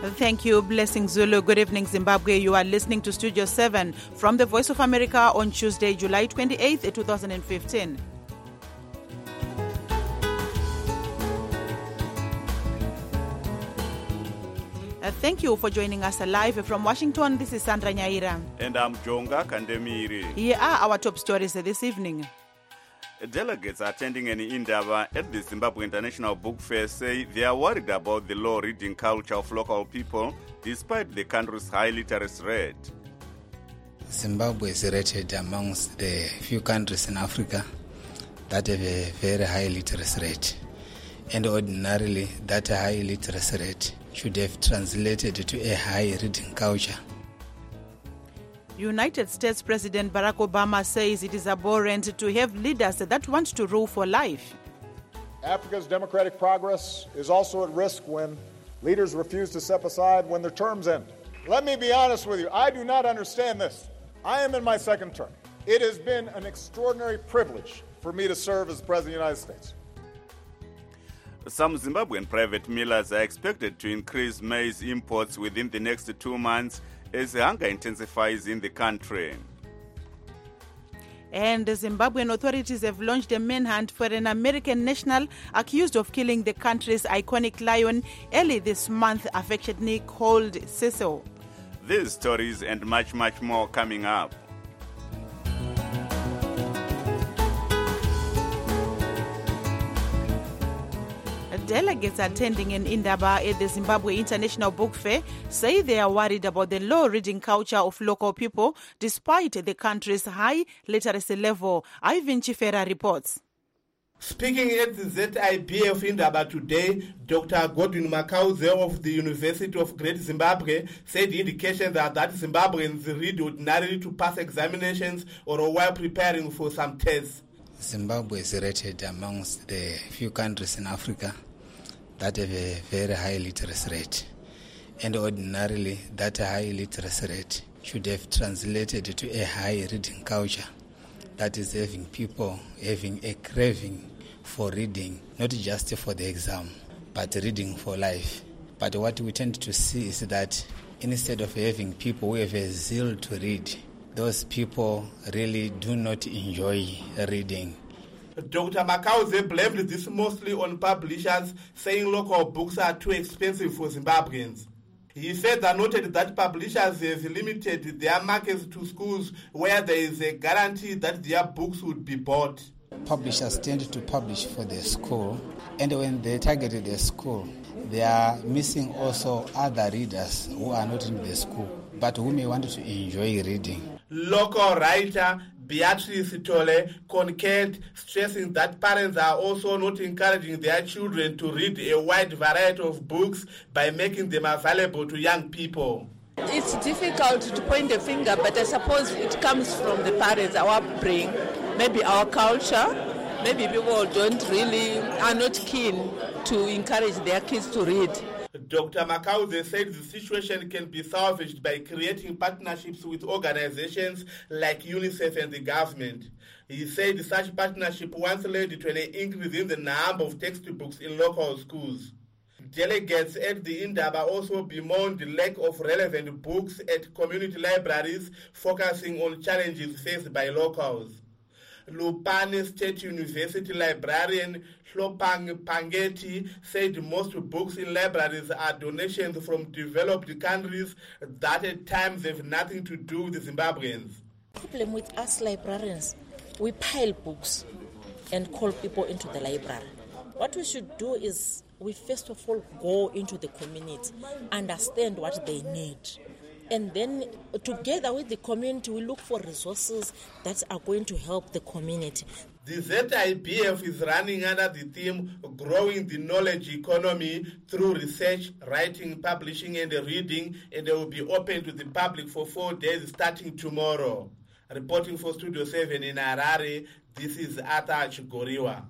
Thank you, Blessing Zulu. Good evening, Zimbabwe. You are listening to Studio 7 from the Voice of America on Tuesday, July 28th, 2015. Thank you for joining us live from Washington. This is Sandra Nyaira. And I'm Jonga Kandemiri. Here are our top stories this evening. Delegates attending an Indaba at the Zimbabwe International Book Fair say they are worried about the low reading culture of local people despite the country's high literacy rate. Zimbabwe is rated amongst the few countries in Africa that have a very high literacy rate. And ordinarily, that high literacy rate should have translated to a high reading culture. United States President Barack Obama says it is abhorrent to have leaders that want to rule for life. Africa's democratic progress is also at risk when leaders refuse to step aside when their terms end. Let me be honest with you, I do not understand this. I am in my second term. It has been an extraordinary privilege for me to serve as the President of the United States. Some Zimbabwean private millers are expected to increase maize imports within the next 2 months as hunger intensifies in the country. And the Zimbabwean authorities have launched a manhunt for an American national accused of killing the country's iconic lion early this month, affectionately called Cecil. These stories and much more coming up. Delegates attending an Indaba at the Zimbabwe International Book Fair say they are worried about the low reading culture of local people despite the country's high literacy level. Ivan Chifera reports. Speaking at the ZIBF Indaba today, Dr. Godwin Makauze of the University of Great Zimbabwe said indications are that Zimbabweans read ordinarily to pass examinations or while preparing for some tests. Zimbabwe is rated amongst the few countries in Africa that have a very high literacy rate. And ordinarily, that high literacy rate should have translated to a high reading culture. That is having people having a craving for reading, not just for the exam, but reading for life. But what we tend to see is that instead of having people who have a zeal to read, those people really do not enjoy reading. Dr. Makauze blamed this mostly on publishers, saying local books are too expensive for Zimbabweans. He further noted that publishers have limited their markets to schools where there is a guarantee that their books would be bought. Publishers tend to publish for the school, and when they target the school, they are missing also other readers who are not in the school, but who may want to enjoy reading. Local writer Beatrice Tole concurred, stressing that parents are also not encouraging their children to read a wide variety of books by making them available to young people. It's difficult to point a finger, but I suppose it comes from the parents, our upbringing, maybe our culture. Maybe people are not keen to encourage their kids to read. Dr. Makauze said the situation can be salvaged by creating partnerships with organizations like UNICEF and the government. He said such partnership once led to an increase in the number of textbooks in local schools. Delegates at the Indaba also bemoaned the lack of relevant books at community libraries, focusing on challenges faced by locals. Lupane State University librarian Hlopang Pangeti said most books in libraries are donations from developed countries that at times have nothing to do with Zimbabweans. The problem with us librarians, we pile books and call people into the library. What we should do is we first of all go into the community, understand what they need. And then together with the community, we look for resources that are going to help the community. The ZIBF is running under the theme Growing the Knowledge Economy through research, writing, publishing and reading, and they will be open to the public for 4 days starting tomorrow. Reporting for Studio 7 in Harare, this is Arthur Chigoriwa.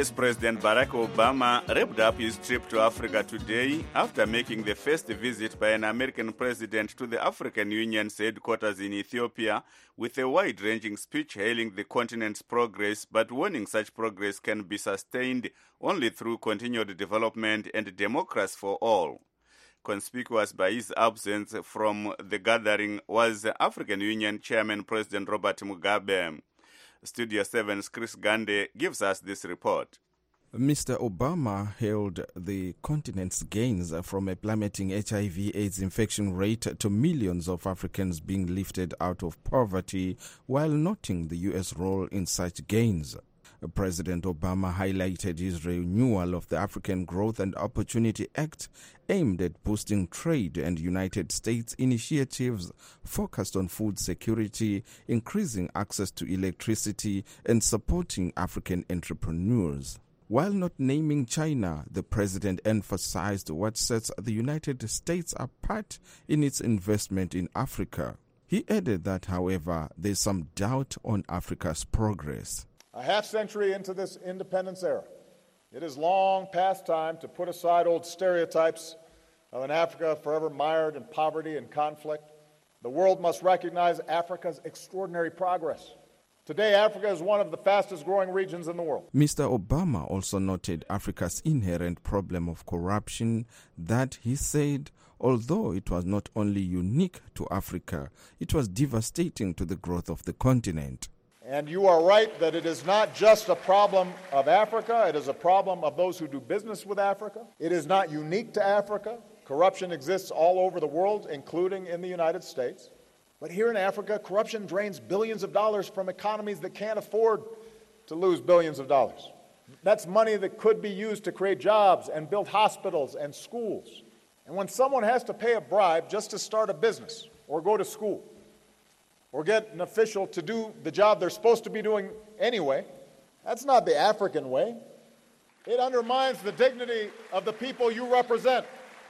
US President Barack Obama wrapped up his trip to Africa today after making the first visit by an American president to the African Union's headquarters in Ethiopia, with a wide-ranging speech hailing the continent's progress, but warning such progress can be sustained only through continued development and democracy for all. Conspicuous by his absence from the gathering was African Union Chairman President Robert Mugabe. Studio 7's Chris Gande gives us this report. Mr. Obama hailed the continent's gains from a plummeting HIV/AIDS infection rate to millions of Africans being lifted out of poverty, while noting the U.S. role in such gains. President Obama highlighted his renewal of the African Growth and Opportunity Act, aimed at boosting trade, and United States initiatives focused on food security, increasing access to electricity, and supporting African entrepreneurs. While not naming China, the president emphasized what sets the United States apart in its investment in Africa. He added that, however, there's some doubt on Africa's progress. A half-century into this independence era, it is long past time to put aside old stereotypes of an Africa forever mired in poverty and conflict. The world must recognize Africa's extraordinary progress. Today, Africa is one of the fastest-growing regions in the world. Mr. Obama also noted Africa's inherent problem of corruption that, he said, although it was not only unique to Africa, it was devastating to the growth of the continent. And you are right that it is not just a problem of Africa, it is a problem of those who do business with Africa. It is not unique to Africa. Corruption exists all over the world, including in the United States. But here in Africa, corruption drains billions of dollars from economies that can't afford to lose billions of dollars. That's money that could be used to create jobs and build hospitals and schools. And when someone has to pay a bribe just to start a business or go to school, or get an official to do the job they're supposed to be doing anyway, that's not the African way. It undermines the dignity of the people you represent.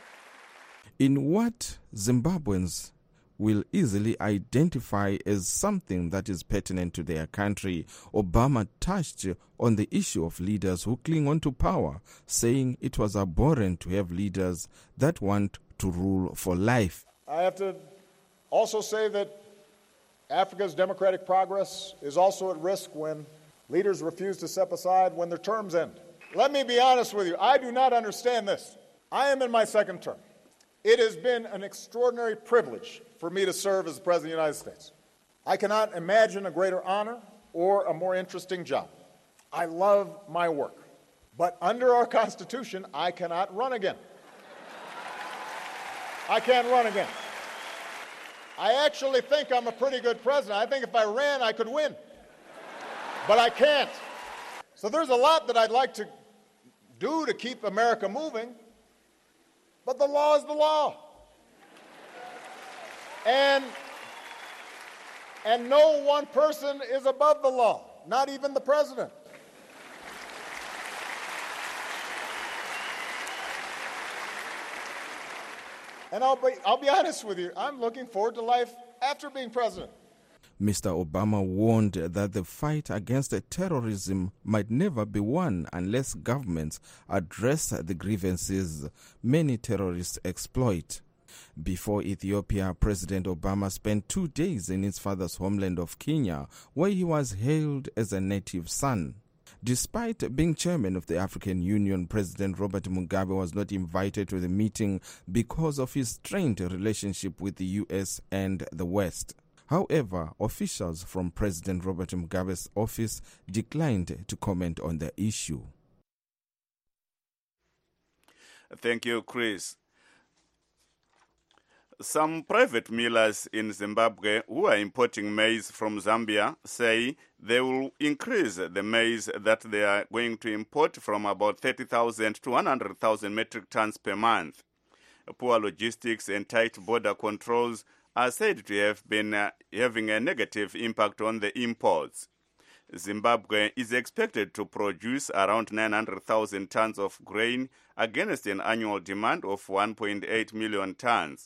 In what Zimbabweans will easily identify as something that is pertinent to their country, Obama touched on the issue of leaders who cling on to power, saying it was abhorrent to have leaders that want to rule for life. I have to also say that Africa's democratic progress is also at risk when leaders refuse to step aside when their terms end. Let me be honest with you. I do not understand this. I am in my second term. It has been an extraordinary privilege for me to serve as the President of the United States. I cannot imagine a greater honor or a more interesting job. I love my work. But under our Constitution, I cannot run again. I can't run again. I actually think I'm a pretty good president. I think if I ran, I could win. But I can't. So there's a lot that I'd like to do to keep America moving, but the law is the law. And no one person is above the law, not even the president. And I'll be honest with you, I'm looking forward to life after being president. Mr. Obama warned that the fight against terrorism might never be won unless governments address the grievances many terrorists exploit. Before Ethiopia, President Obama spent 2 days in his father's homeland of Kenya, where he was hailed as a native son. Despite being chairman of the African Union, President Robert Mugabe was not invited to the meeting because of his strained relationship with the U.S. and the West. However, officials from President Robert Mugabe's office declined to comment on the issue. Thank you, Chris. Some private millers in Zimbabwe who are importing maize from Zambia say they will increase the maize that they are going to import from about 30,000 to 100,000 metric tons per month. Poor logistics and tight border controls are said to have been having a negative impact on the imports. Zimbabwe is expected to produce around 900,000 tons of grain against an annual demand of 1.8 million tons.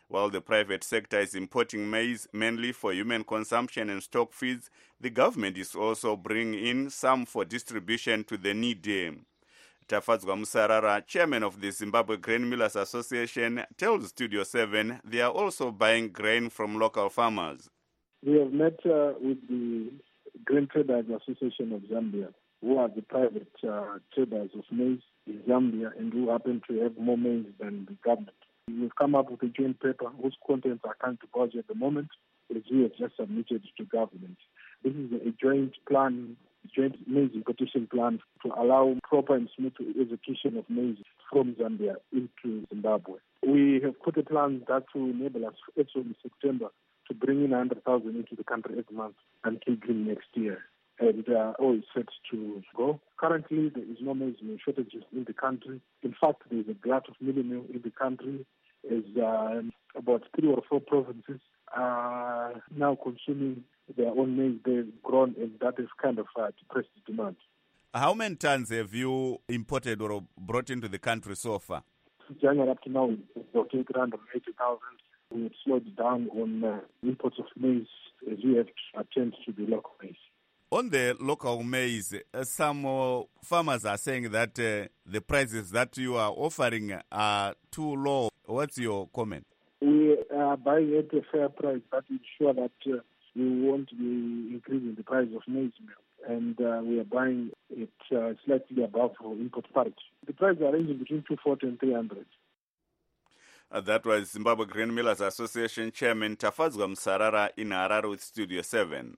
While the private sector is importing maize mainly for human consumption and stock feeds, the government is also bringing in some for distribution to the needy. Tafadzwa Musarara, chairman of the Zimbabwe Grain Millers Association, tells Studio 7 they are also buying grain from local farmers. We have met with the Grain Traders Association of Zambia, who are the private traders of maize in Zambia and who happen to have more maize than the government. We've come up with a joint paper whose contents are coming to budget at the moment, as we have just submitted to government. This is a joint maize importation plan to allow proper and smooth execution of maize from Zambia into Zimbabwe. We have put a plan that will enable us, actually in September, to bring in 100,000 into the country every month until June next year. And all is set to go. Currently, there is no maize meal shortages in the country. In fact, there is a glut of milling meal in the country, as about 3 or 4 provinces are now consuming their own maize they've grown, and that is kind of depressed demand. How many tons have you imported or brought into the country so far? Since January up to now, about 880,000. We have slowed down on imports of maize as we have to attend to the local maize. On the local maize, some farmers are saying that the prices that you are offering are too low. What's your comment? We are buying at a fair price that ensure that we won't be increasing the price of maize meal. And we are buying it slightly above import parity. The prices are ranging between 240 and 300. That was Zimbabwe Grain Millers Association Chairman Tafadzwa Musarara in Harare with Studio 7.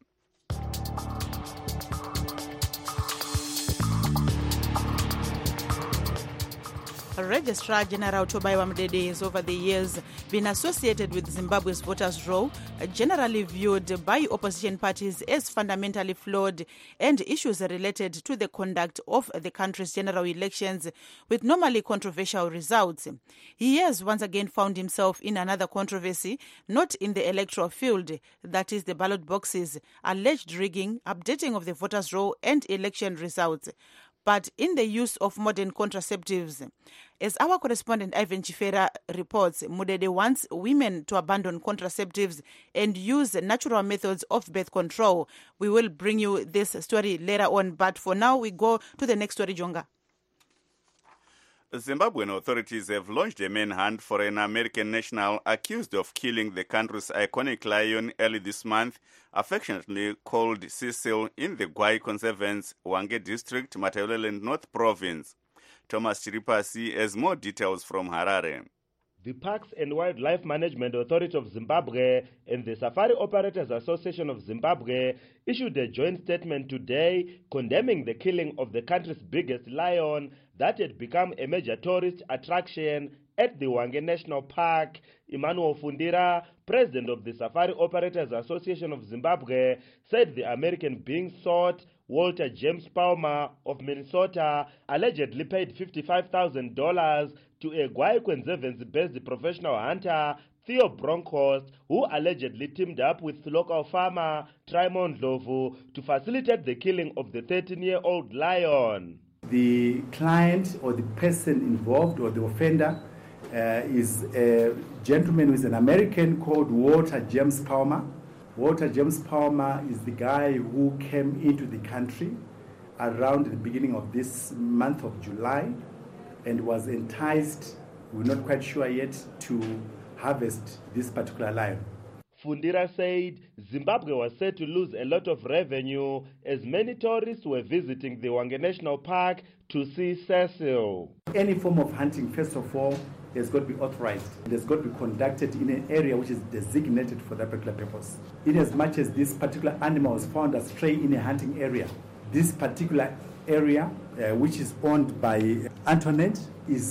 Registrar General Tobaiwa Mdede has over the years been associated with Zimbabwe's voters' roll, generally viewed by opposition parties as fundamentally flawed, and issues related to the conduct of the country's general elections with normally controversial results. He has once again found himself in another controversy, not in the electoral field, that is the ballot boxes, alleged rigging, updating of the voters' roll and election results, but in the use of modern contraceptives. As our correspondent Ivan Chifera reports, Mudede wants women to abandon contraceptives and use natural methods of birth control. We will bring you this story later on, but for now we go to the next story, Jonga. Zimbabwean authorities have launched a manhunt for an American national accused of killing the country's iconic lion early this month, affectionately called Cecil, in the Gwai Conservancy, Hwange District, Matabeleland North Province. Thomas Chiripasi has more details from Harare. The Parks and Wildlife Management Authority of Zimbabwe and the Safari Operators Association of Zimbabwe issued a joint statement today condemning the killing of the country's biggest lion that had become a major tourist attraction at the Hwange National Park. Emmanuel Fundira, president of the Safari Operators Association of Zimbabwe, said the American being sought, Walter James Palmer of Minnesota, allegedly paid $55,000 to a Gwai Conservancy-based professional hunter, Theo Bronkhorst, who allegedly teamed up with local farmer Trimon Dlovu to facilitate the killing of the 13-year-old lion. The client or the person involved or the offender is a gentleman who is an American called Walter James Palmer. Walter James Palmer is the guy who came into the country around the beginning of this month of July and was enticed, we're not quite sure yet, to harvest this particular lion. Fundira said Zimbabwe was set to lose a lot of revenue as many tourists were visiting the Hwange National Park to see Cecil. Any form of hunting, first of all, has got to be authorized. It has got to be conducted in an area which is designated for that particular purpose. In as much as this particular animal was found astray in a hunting area, this particular area, which is owned by Antoinette,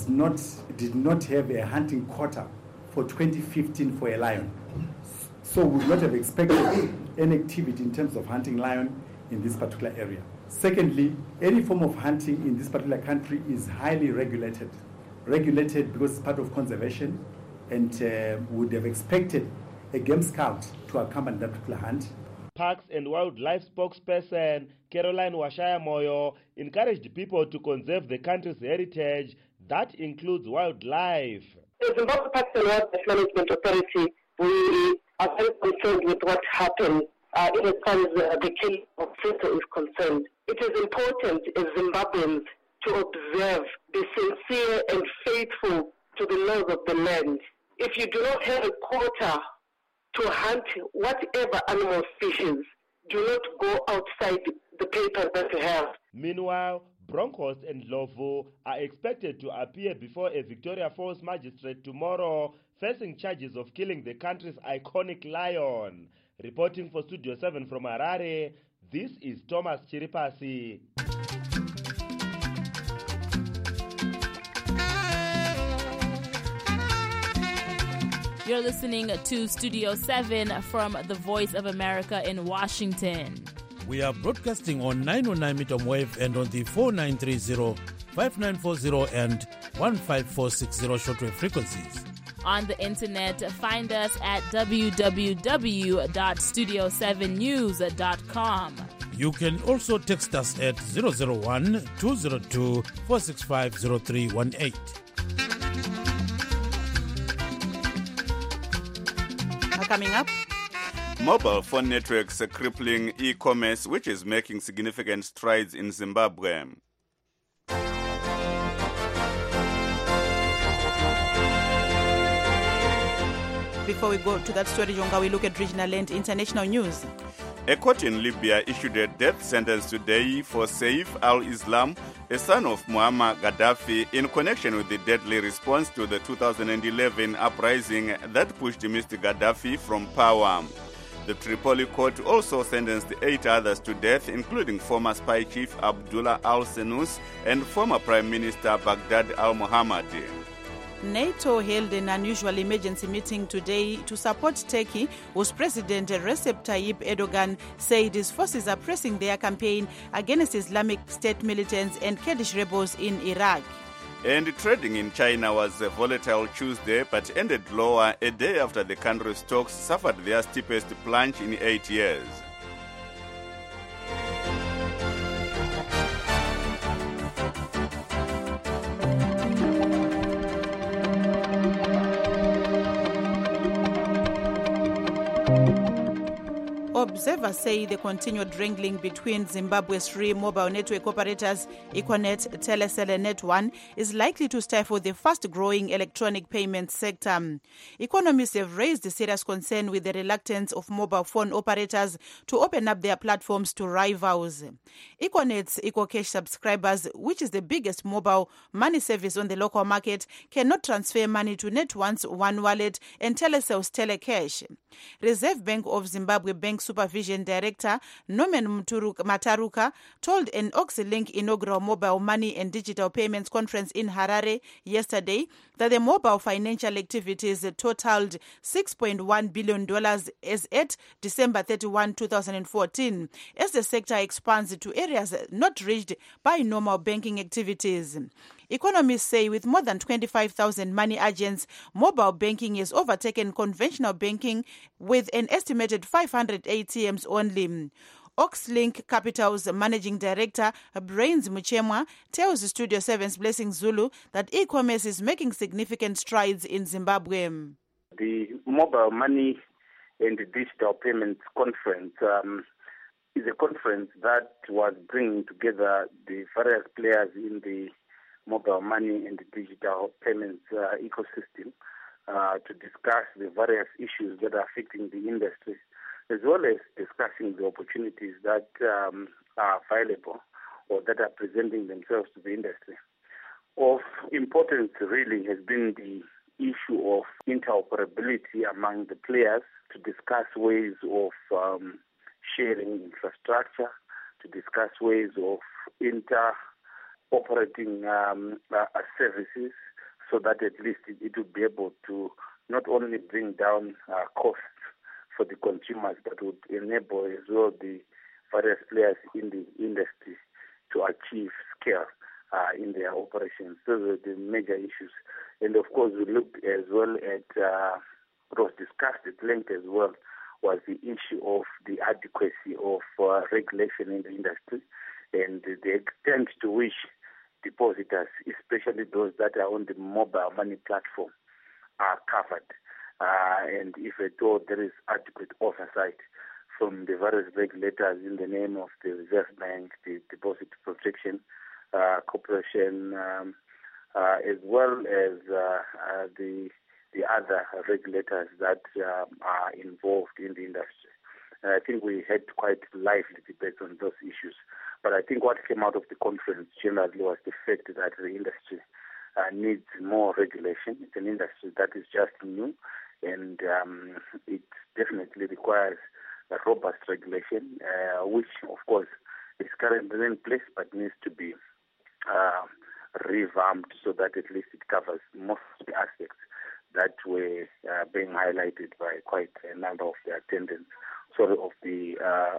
did not have a hunting quota for 2015 for a lion. So we would not have expected any activity in terms of hunting lion in this particular area. Secondly, any form of hunting in this particular country is highly regulated. Regulated because it's part of conservation, and would have expected a game scout to accompany that particular hunt. Parks and Wildlife spokesperson Caroline Washaya Moyo encouraged people to conserve the country's heritage that includes wildlife. The Zimbabwe Parks and Wildlife Management Authority, we are very concerned with what happened in as far as the killing of Seto is concerned. It is important as Zimbabweans to observe, be sincere and faithful to the laws of the land. If you do not have a quota to hunt whatever animal species, do not go outside the papers that you have. Meanwhile, Bronkhorst and Lovo are expected to appear before a Victoria Falls magistrate tomorrow, facing charges of killing the country's iconic lion. Reporting for Studio 7 from Harare, this is Thomas Chiripasi. You're listening to Studio 7 from the Voice of America in Washington. We are broadcasting on 909 medium wave and on the 4930, 5940 and 15460 shortwave frequencies. On the internet, find us at www.studio7news.com. You can also text us at 001-202-465-0318. Coming up, mobile phone networks are crippling e-commerce, which is making significant strides in Zimbabwe. Before we go to that story, Jonga, we look at regional and international news. A court in Libya issued a death sentence today for Saif al-Islam, a son of Muammar Gaddafi, in connection with the deadly response to the 2011 uprising that pushed Mr. Gaddafi from power. The Tripoli court also sentenced 8 others to death, including former spy chief Abdullah al-Senus and former Prime Minister Baghdad al-Mohammadi. NATO held an unusual emergency meeting today to support Turkey, whose President Recep Tayyip Erdogan said his forces are pressing their campaign against Islamic State militants and Kurdish rebels in Iraq. And trading in China was volatile Tuesday, but ended lower a day after the country's stocks suffered their steepest plunge in 8 years. Observers say the continued wrangling between Zimbabwe's three mobile network operators, Econet, Telecel and Net1, is likely to stifle the fast-growing electronic payments sector. Economists have raised serious concern with the reluctance of mobile phone operators to open up their platforms to rivals. Econet's EcoCash subscribers, which is the biggest mobile money service on the local market, cannot transfer money to Net1's One Wallet and Telecel's Telecash. Reserve Bank of Zimbabwe Bank Supervision Director Norman Mataruka told an Oxylink inaugural mobile money and digital payments conference in Harare yesterday that the mobile financial activities totaled $6.1 billion as at December 31, 2014, as the sector expands to areas not reached by normal banking activities. Economists say with more than 25,000 money agents, mobile banking has overtaken conventional banking with an estimated 500 ATMs only. Oxlink Capital's managing director, Brains Muchemwa, tells Studio 7's Blessing Zulu that e-commerce is making significant strides in Zimbabwe. The Mobile Money and Digital Payments Conference is a conference that was bringing together the various players in the mobile money and the digital payments ecosystem to discuss the various issues that are affecting the industry, as well as discussing the opportunities that are available or that are presenting themselves to the industry. Of importance really has been the issue of interoperability among the players, to discuss ways of sharing infrastructure, to discuss ways of operating services, so that at least it would be able to not only bring down costs for the consumers, but would enable as well the various players in the industry to achieve scale in their operations. Those are the major issues. And of course, we looked as well at, what was discussed at length as well, was the issue of the adequacy of regulation in the industry and the extent to which depositors, especially those that are on the mobile money platform, are covered. And if at all there is adequate oversight from the various regulators in the name of the Reserve Bank, the Deposit Protection Corporation, as well as the other regulators that are involved in the industry. I think we had quite lively debates on those issues. But I think what came out of the conference generally was the fact that the industry needs more regulation. It's an industry that is just new, and it definitely requires a robust regulation, which, of course, is currently in place but needs to be revamped so that at least it covers most of the aspects that were being highlighted by quite a number of the attendants, of the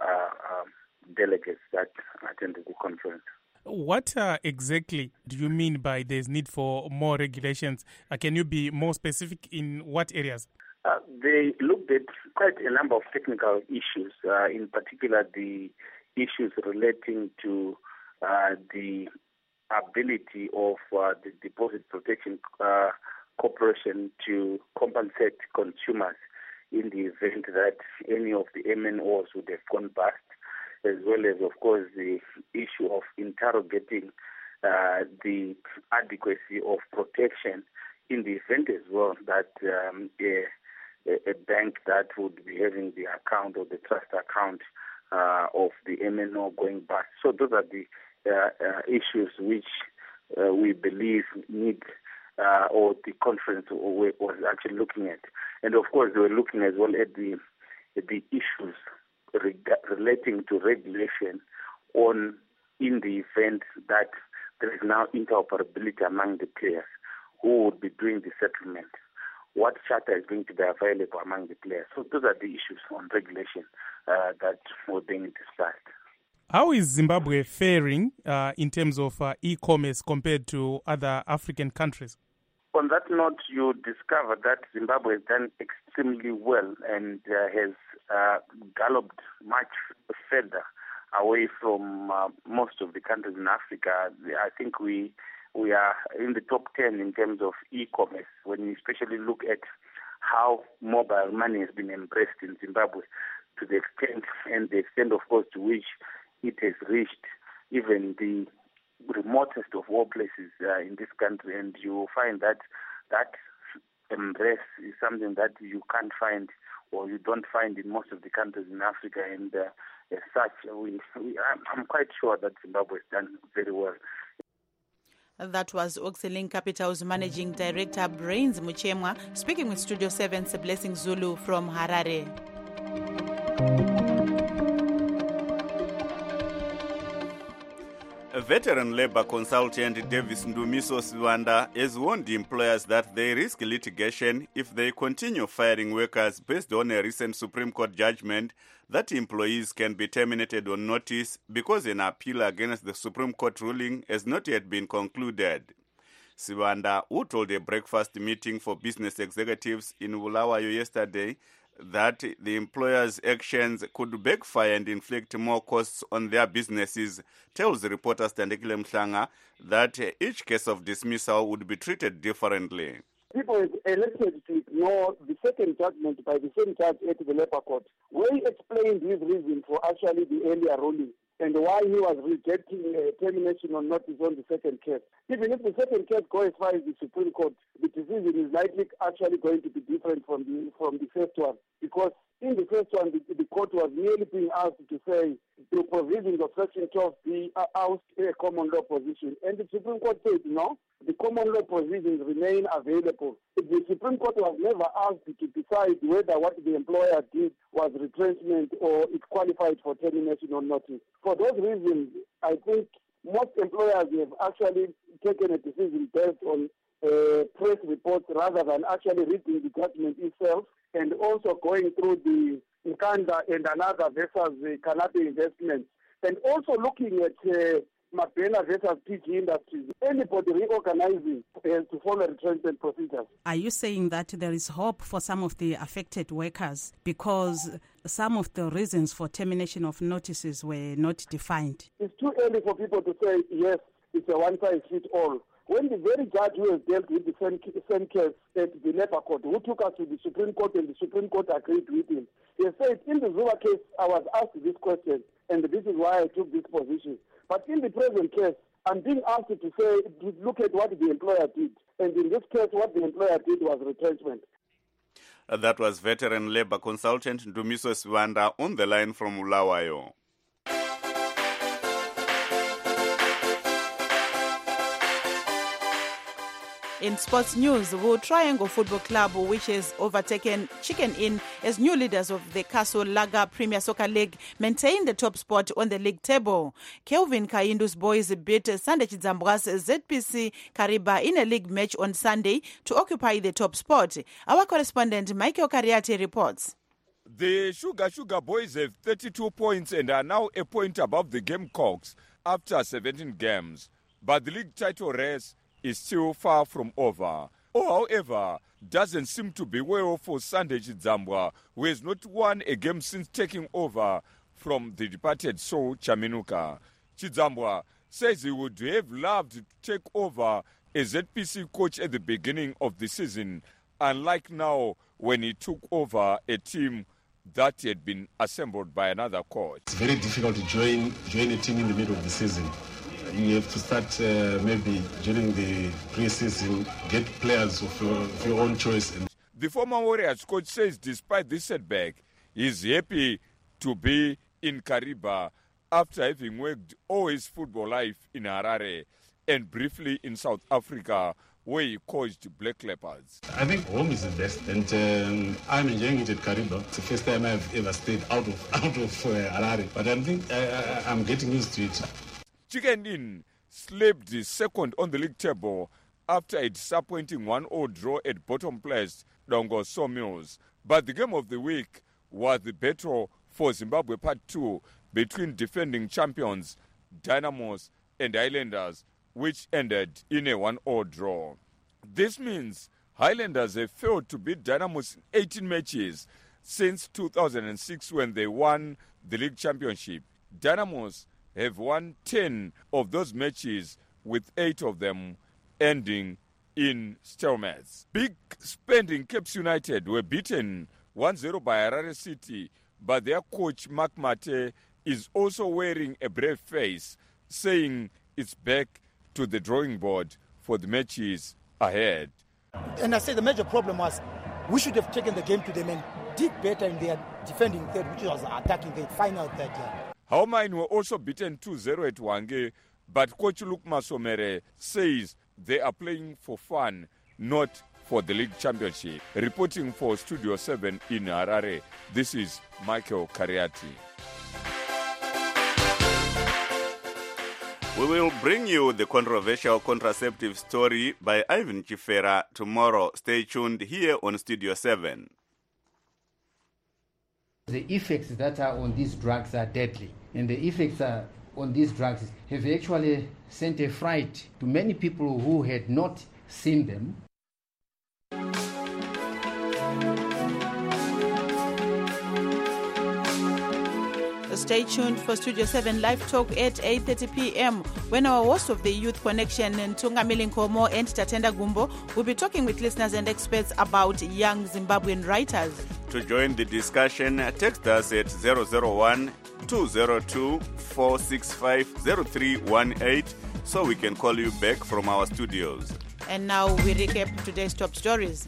delegates that attended the conference. What exactly do you mean by there's need for more regulations? Can you be more specific in what areas? They looked at quite a number of technical issues, in particular the issues relating to the ability of the Deposit Protection Corporation to compensate consumers in the event that any of the MNOs would have gone bust, as well as, of course, the issue of interrogating the adequacy of protection in the event as well that a bank that would be having the account or the trust account of the MNO going bust. So those are the issues which we believe need or the conference was actually looking at. And of course, they were looking as well at the issues relating to regulation in the event that there is now interoperability among the players who would be doing the settlement. What charter is going to be available among the players? So those are the issues on regulation that were being discussed. How is Zimbabwe faring in terms of e-commerce compared to other African countries? On that note, you discover that Zimbabwe has done extremely well and has galloped much further away from most of the countries in Africa. I think we are in the top 10 in terms of e-commerce, when you especially look at how mobile money has been embraced in Zimbabwe to the extent, of course, to which it has reached even the remotest of all places in this country. And you will find that embrace is something that you can't find or you don't find in most of the countries in Africa. And as such, I'm quite sure that Zimbabwe has done very well. That was Oxylink Capital's Managing Director, Brains Muchemwa, speaking with Studio 7's Blessing Zulu from Harare. A veteran labor consultant, Davis Ndumiso Siwanda, has warned employers that they risk litigation if they continue firing workers based on a recent Supreme Court judgment that employees can be terminated on notice because an appeal against the Supreme Court ruling has not yet been concluded. Siwanda, who told a breakfast meeting for business executives in Bulawayo yesterday that the employers' actions could backfire and inflict more costs on their businesses, tells reporter Standekile Mhlanga that each case of dismissal would be treated differently. People elected to ignore the second judgment by the same judge at the Labour Court, where he explained his reason for actually the earlier ruling and why he was rejecting termination on notice on the second case. Even if the second case goes as far as the Supreme Court, the decision is likely actually going to be different from the first one, because in the first one, the court was merely being asked to say the provisions of Section 12B oust a common law position. And the Supreme Court said, no, the common law provisions remain available. The Supreme Court was never asked to decide whether what the employer did was retrenchment or it qualified for termination or notice. For those reasons, I think most employers have actually taken a decision based on press reports rather than actually reading the judgment itself, and also going through the Nkanda and another versus the Canada investments, and also looking at Mabena versus PG Industries. Anybody reorganizing has to follow retrenchment procedures. Are you saying that there is hope for some of the affected workers because some of the reasons for termination of notices were not defined? It's too early for people to say, yes, it's a one-size-fits-all. when the very judge who has dealt with the same case at the Labour Court, who took us to the Supreme Court and the Supreme Court agreed with him, he said, in the Zuma case, I was asked this question, and this is why I took this position. But in the present case, I'm being asked to look at what the employer did. And in this case, what the employer did was retrenchment. That was veteran labor consultant Ndumiso Siwanda on the line from Bulawayo. In sports news, Wu Triangle Football Club, which has overtaken Chicken Inn as new leaders of the Castle Lager Premier Soccer League, maintain the top spot on the league table. Kelvin Kaindu's boys beat Sunday Chidzambra's ZPC Kariba in a league match on Sunday to occupy the top spot. Our correspondent Michael Kariati reports. The Sugar Boys have 32 points and are now a point above the Gamecocks after 17 games. But the league title race is still far from over. However, doesn't seem to be well for Sunday Chidzambwa, who has not won a game since taking over from the departed Saul Chaminuka. Chidzambwa says he would have loved to take over as ZPC coach at the beginning of the season, unlike now when he took over a team that had been assembled by another coach. It's very difficult to join a team in the middle of the season. You have to start maybe during the pre-season, get players of your own choice. The former Warriors coach says despite this setback, he's happy to be in Kariba after having worked all his football life in Harare and briefly in South Africa, where he coached Black Leopards. I think home is the best, and I'm enjoying it at Kariba. It's the first time I've ever stayed out of Harare, but I'm getting used to it. Chicken Inn slipped second on the league table after a disappointing 1-0 draw at bottom place Dongo Sawmills. But the game of the week was the battle for Zimbabwe Part 2 between defending champions Dynamos and Highlanders, which ended in a 1-0 draw. This means Highlanders have failed to beat Dynamos in 18 matches since 2006 when they won the league championship. Dynamos have won 10 of those matches, with 8 of them ending in stalemates. Big spending Cape United were beaten 1-0 by Harare City, but their coach Mark Mate is also wearing a brave face, saying it's back to the drawing board for the matches ahead. And I say the major problem was we should have taken the game to them and did better in their defending third, which was attacking the final third. Haumain were also beaten 2-0 at Wange, but coach Luke Masomere says they are playing for fun, not for the league championship. Reporting for Studio 7 in Harare, this is Michael Kariati. We will bring you the controversial contraceptive story by Ivan Chifera tomorrow. Stay tuned here on Studio 7. The effects that are on these drugs are deadly, and the effects on these drugs have actually sent a fright to many people who had not seen them. Stay tuned for Studio 7 Live Talk at 8:30 p.m. when our host of the Youth Connection, Ntunga Milinkomo and Tatenda Gumbo, will be talking with listeners and experts about young Zimbabwean writers. To join the discussion, text us at 001-202-465-0318 so we can call you back from our studios. And now we recap today's top stories.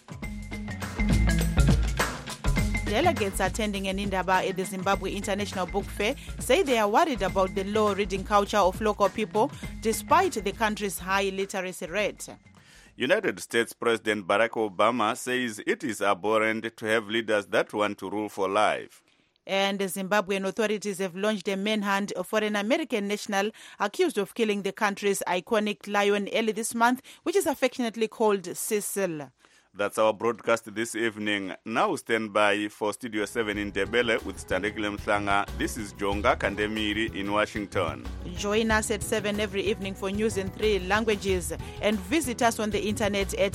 Delegates attending an Indaba at the Zimbabwe International Book Fair say they are worried about the low reading culture of local people despite the country's high literacy rate. United States President Barack Obama says it is abhorrent to have leaders that want to rule for life. And the Zimbabwean authorities have launched a manhunt for an American national accused of killing the country's iconic lion early this month, which is affectionately called Cecil. That's our broadcast this evening. Now stand by for Studio 7 in Ndebele with Standekile Mhlanga. This is Jonga Kandemiri in Washington. Join us at 7 every evening for news in 3 languages and visit us on the internet at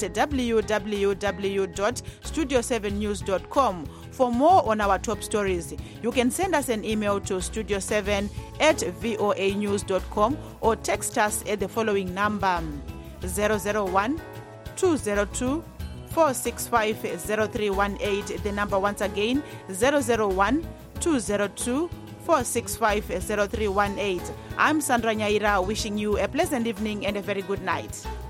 www.studio7news.com. For more on our top stories, you can send us an email to studio7@voanews.com or text us at the following number 001 202 465 0318. The number once again 001 202 465 0318. I'm Sandra Nyaira, wishing you a pleasant evening and a very good night.